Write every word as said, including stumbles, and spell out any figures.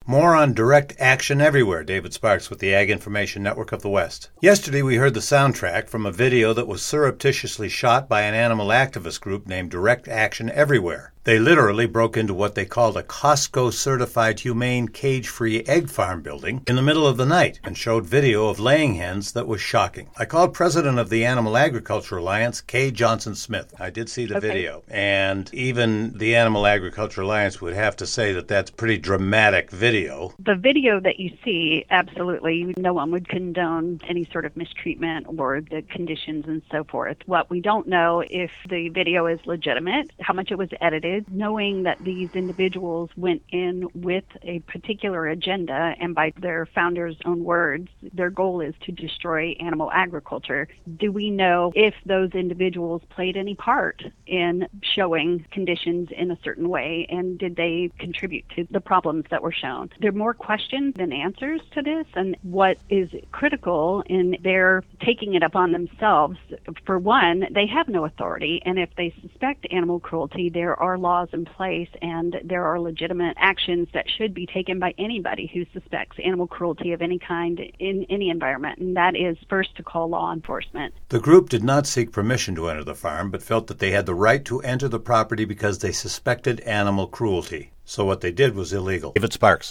More on Direct Action Everywhere. David Sparks with the Ag Information Network of the West. Yesterday we heard the soundtrack from a video that was surreptitiously shot by an animal activist group named Direct Action Everywhere. They literally broke into what they called a Costco-certified humane cage-free egg farm building in the middle of the night and showed video of laying hens that was shocking. I called president of the Animal Agriculture Alliance, Kay Johnson Smith. I did see the okay. video, and even the Animal Agriculture Alliance would have to say that that's pretty dramatic video. The video that you see, absolutely, no one would condone any sort of mistreatment or the conditions and so forth. What we don't know if the video is legitimate, how much it was edited, knowing that these individuals went in with a particular agenda, and by their founders' own words, their goal is to destroy animal agriculture. Do we know if those individuals played any part in showing conditions in a certain way, and did they contribute to the problems that were shown? There are more questions than answers to this, and what is critical in their taking it upon themselves, for one, they have no authority, and if they suspect animal cruelty, there are laws in place and there are legitimate actions that should be taken by anybody who suspects animal cruelty of any kind in any environment, and that is first to call law enforcement. The group did not seek permission to enter the farm, but felt that they had the right to enter the property because they suspected animal cruelty. So what they did was illegal. David Sparks.